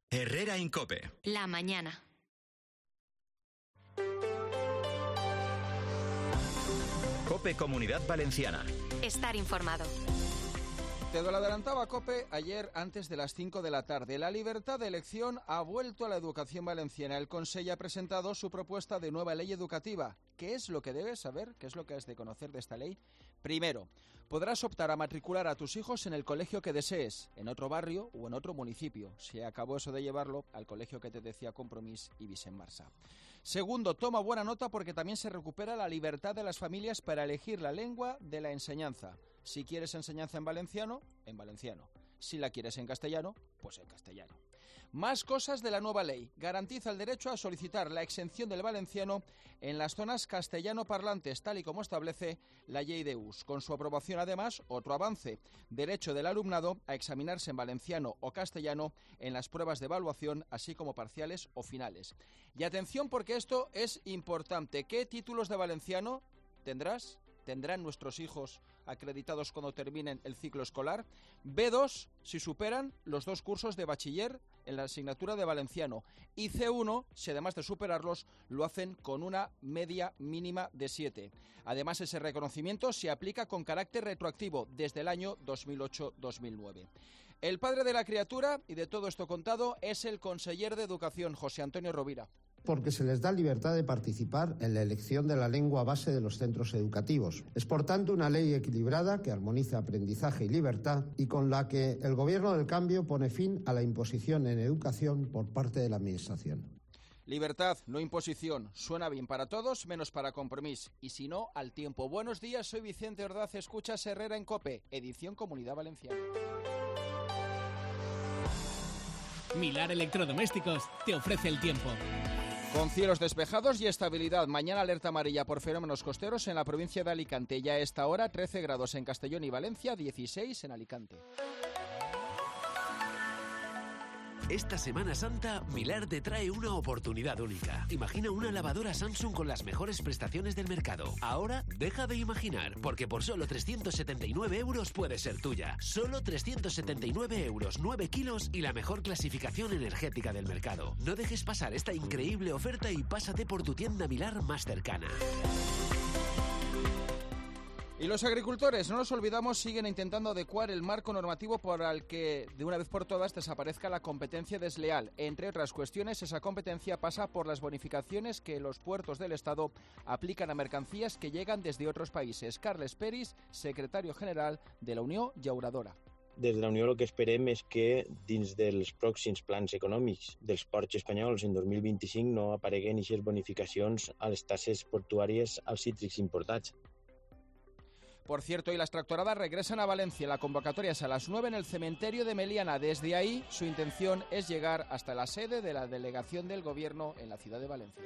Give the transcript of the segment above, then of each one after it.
Herrera Incope. La mañana. COPE Comunidad Valenciana. Estar informado. Te lo adelantaba COPE ayer antes de las 5 de la tarde. La libertad de elección ha vuelto a la educación valenciana. El Consell ha presentado su propuesta de nueva ley educativa. ¿Qué es lo que debes saber? ¿Qué es lo que has de conocer de esta ley? Primero, podrás optar a matricular a tus hijos en el colegio que desees, en otro barrio o en otro municipio. Se acabó eso de llevarlo al colegio que te decía Compromís y Vicent Marçà. Segundo, toma buena nota porque también se recupera la libertad de las familias para elegir la lengua de la enseñanza. Si quieres enseñanza en valenciano, en valenciano. Si la quieres en castellano, pues en castellano. Más cosas de la nueva ley. Garantiza el derecho a solicitar la exención del valenciano en las zonas castellano parlantes, tal y como establece la Llei d'Ús. Con su aprobación, además, otro avance. Derecho del alumnado a examinarse en valenciano o castellano en las pruebas de evaluación, así como parciales o finales. Y atención porque esto es importante. ¿Qué títulos de valenciano tendrán nuestros hijos acreditados cuando terminen el ciclo escolar? B2 si superan los 2 cursos de bachiller en la asignatura de valenciano, y C1 si además de superarlos lo hacen con una media mínima de 7. Además, ese reconocimiento se aplica con carácter retroactivo desde el año 2008-2009. El padre de la criatura, y de todo esto contado, es el conseller de Educación, José Antonio Rovira. Porque se les da libertad de participar en la elección de la lengua base de los centros educativos. Es, por tanto, una ley equilibrada que armoniza aprendizaje y libertad y con la que el Gobierno del Cambio pone fin a la imposición en educación por parte de la Administración. Libertad, no imposición. Suena bien para todos, menos para Compromís. Y si no, al tiempo. Buenos días, soy Vicente Ordaz, escuchas Herrera en COPE, edición Comunidad Valenciana. Milar Electrodomésticos te ofrece el tiempo. Con cielos despejados y estabilidad. Mañana alerta amarilla por fenómenos costeros en la provincia de Alicante. Ya a esta hora 13 grados en Castellón y Valencia, 16 en Alicante. Esta Semana Santa, Milar te trae una oportunidad única. Imagina una lavadora Samsung con las mejores prestaciones del mercado. Ahora, deja de imaginar, porque por solo 379 euros puede ser tuya. Solo 379 euros, 9 kilos y la mejor clasificación energética del mercado. No dejes pasar esta increíble oferta y pásate por tu tienda Milar más cercana. Y los agricultores, no nos olvidamos, siguen intentando adecuar el marco normativo para el que, de una vez por todas, desaparezca la competencia desleal. Entre otras cuestiones, esa competencia pasa por las bonificaciones que los puertos del Estado aplican a mercancías que llegan desde otros países. Carles Peris, secretario general de la Unió Llauradora. Des de la Unió el que esperem és que dins dels pròxims plans econòmics dels ports espanyols en 2025 no apareguen aquestes bonificacions a les tasses portuàries als cítrics importats. Por cierto, hoy las tractoradas regresan a Valencia. La convocatoria es a las 9 en el cementerio de Meliana. Desde ahí, su intención es llegar hasta la sede de la delegación del Gobierno en la ciudad de Valencia.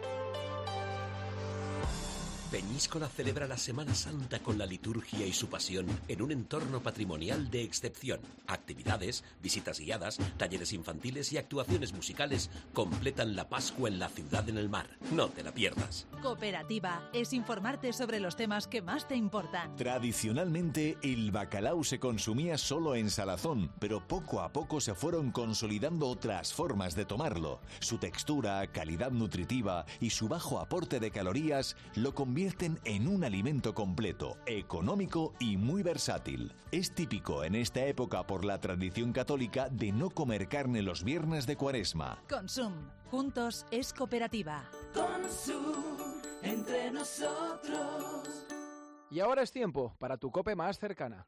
Peñíscola celebra la Semana Santa con la liturgia y su pasión en un entorno patrimonial de excepción. Actividades, visitas guiadas, talleres infantiles y actuaciones musicales completan la Pascua en la ciudad en el mar. No te la pierdas. Cooperativa es informarte sobre los temas que más te importan. Tradicionalmente, el bacalao se consumía solo en salazón, pero poco a poco se fueron consolidando otras formas de tomarlo. Su textura, calidad nutritiva y su bajo aporte de calorías lo convierten en un alimento completo, económico y muy versátil. Es típico en esta época por la tradición católica de no comer carne los viernes de Cuaresma. Consum. Juntos es cooperativa. Consum, entre nosotros. Y ahora es tiempo para tu COPE más cercana.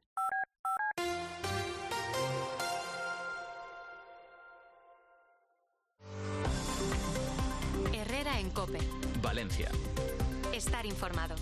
Herrera en COPE. Valencia. Estar informado.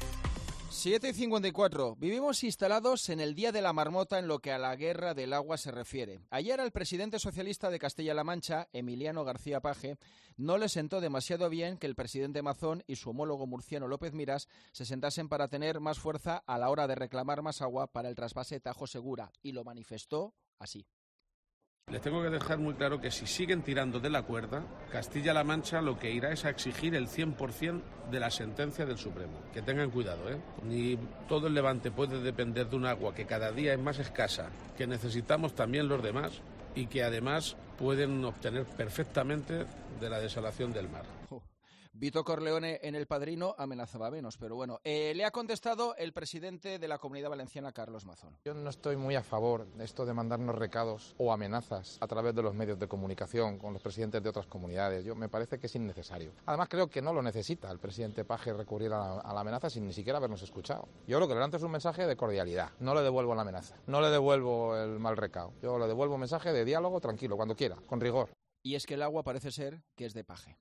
7:54. Vivimos instalados en el Día de la Marmota en lo que a la guerra del agua se refiere. Ayer al presidente socialista de Castilla-La Mancha, Emiliano García Paje, no le sentó demasiado bien que el presidente Mazón y su homólogo murciano López Miras se sentasen para tener más fuerza a la hora de reclamar más agua para el trasvase Tajo Segura, y lo manifestó así. Les tengo que dejar muy claro que si siguen tirando de la cuerda, Castilla-La Mancha lo que irá es a exigir el 100% de la sentencia del Supremo. Que tengan cuidado, Ni todo el Levante puede depender de un agua que cada día es más escasa, que necesitamos también los demás, y que además pueden obtener perfectamente de la desalación del mar. Vito Corleone en El Padrino amenazaba menos, pero bueno. Le ha contestado el presidente de la Comunidad Valenciana, Carlos Mazón. Yo no estoy muy a favor de esto de mandarnos recados o amenazas a través de los medios de comunicación con los presidentes de otras comunidades. Me parece que es innecesario. Además, creo que no lo necesita el presidente Paje recurrir a la amenaza sin ni siquiera habernos escuchado. Yo lo que le lanzo es un mensaje de cordialidad. No le devuelvo la amenaza, no le devuelvo el mal recado. Yo le devuelvo un mensaje de diálogo tranquilo, cuando quiera, con rigor. Y es que el agua parece ser que es de Paje.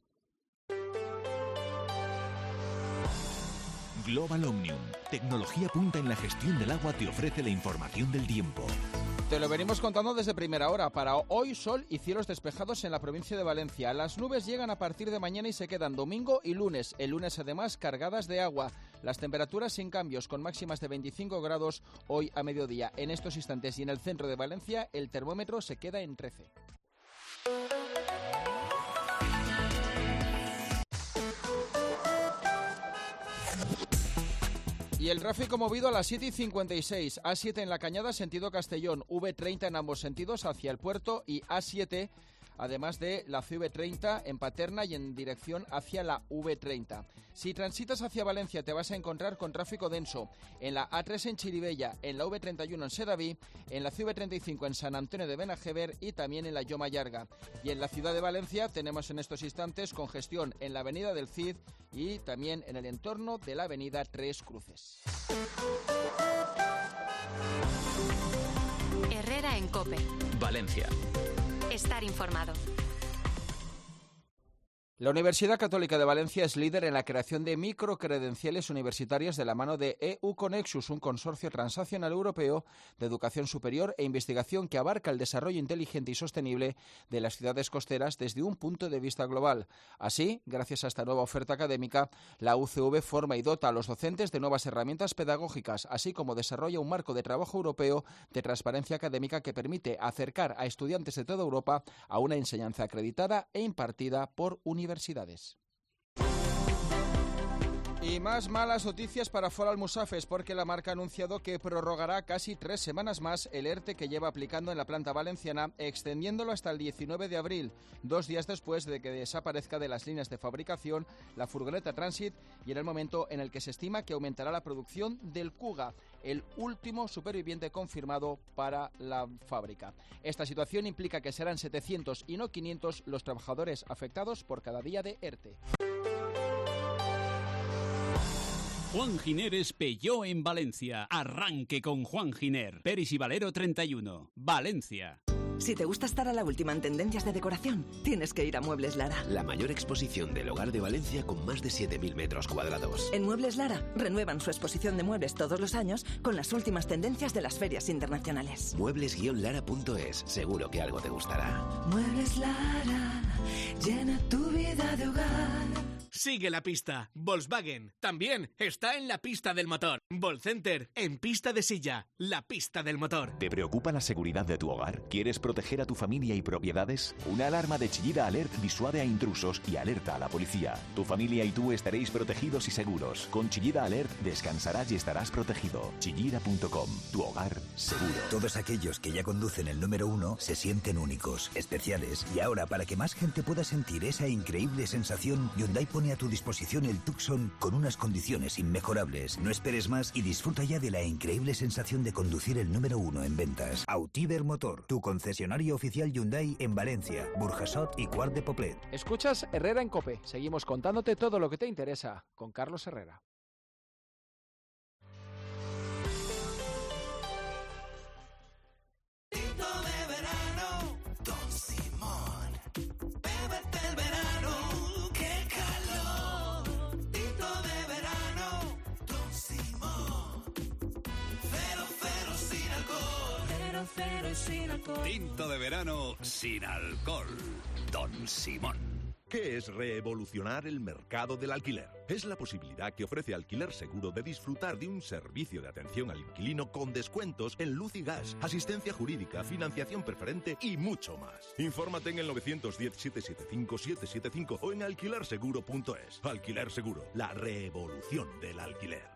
Global Omnium, tecnología punta en la gestión del agua, te ofrece la información del tiempo. Te lo venimos contando desde primera hora. Para hoy, sol y cielos despejados en la provincia de Valencia. Las nubes llegan a partir de mañana y se quedan domingo y lunes. El lunes, además, cargadas de agua. Las temperaturas sin cambios, con máximas de 25 grados hoy a mediodía. En estos instantes y en el centro de Valencia, el termómetro se queda en 13. Y el tráfico movido a las 7:56, A7 en La Cañada, sentido Castellón, V30 en ambos sentidos hacia el puerto y A7, además de la CV30 en Paterna y en dirección hacia la V30. Si transitas hacia Valencia te vas a encontrar con tráfico denso en la A3 en Chirivella, en la V31 en Sedaví, en la CV35 en San Antonio de Benajever y también en la Lloma Llarga. Y en la ciudad de Valencia tenemos en estos instantes congestión en la avenida del Cid y también en el entorno de la avenida Tres Cruces. Herrera en COPE. Valencia. Estar informado. La Universidad Católica de Valencia es líder en la creación de microcredenciales universitarias de la mano de EU Connexus, un consorcio transnacional europeo de educación superior e investigación que abarca el desarrollo inteligente y sostenible de las ciudades costeras desde un punto de vista global. Así, gracias a esta nueva oferta académica, la UCV forma y dota a los docentes de nuevas herramientas pedagógicas, así como desarrolla un marco de trabajo europeo de transparencia académica que permite acercar a estudiantes de toda Europa a una enseñanza acreditada e impartida por universidades. Y más malas noticias para Fora Almusafes, porque la marca ha anunciado que prorrogará casi 3 semanas más el ERTE que lleva aplicando en la planta valenciana, extendiéndolo hasta el 19 de abril, 2 días después de que desaparezca de las líneas de fabricación la furgoneta Transit y en el momento en el que se estima que aumentará la producción del Kuga, el último superviviente confirmado para la fábrica. Esta situación implica que serán 700 y no 500 los trabajadores afectados por cada día de ERTE. Juan Giner Peugeot en Valencia. Arranque con Juan Giner. Peris y Valero 31. Valencia. Si te gusta estar a la última en tendencias de decoración, tienes que ir a Muebles Lara. La mayor exposición del hogar de Valencia con más de 7.000 metros cuadrados. En Muebles Lara renuevan su exposición de muebles todos los años con las últimas tendencias de las ferias internacionales. Muebles-lara.es. Seguro que algo te gustará. Muebles Lara, llena tu vida de hogar. Sigue la pista. Volkswagen también está en la pista del motor. Volcenter en pista de silla. La pista del motor. ¿Te preocupa la seguridad de tu hogar? ¿Quieres proteger a tu familia y propiedades? Una alarma de Chillida Alert disuade a intrusos y alerta a la policía. Tu familia y tú estaréis protegidos y seguros. Con Chillida Alert descansarás y estarás protegido. Chillida.com. Tu hogar seguro. Todos aquellos que ya conducen el número 1 se sienten únicos, especiales. Y ahora, para que más gente pueda sentir esa increíble sensación, Hyundai pone a tu disposición el Tucson con unas condiciones inmejorables. No esperes más y disfruta ya de la increíble sensación de conducir el número 1 en ventas. Autiver Motor, tu concesionario oficial Hyundai en Valencia, Burjasot y Quart de Poblet. Escuchas Herrera en COPE. Seguimos contándote todo lo que te interesa con Carlos Herrera. Tinto de verano sin alcohol. Don Simón. ¿Qué es revolucionar el mercado del alquiler? Es la posibilidad que ofrece Alquiler Seguro de disfrutar de un servicio de atención al inquilino con descuentos en luz y gas, asistencia jurídica, financiación preferente y mucho más. Infórmate en el 910-775-775 o en alquilerseguro.es. Alquiler Seguro, la revolución del alquiler.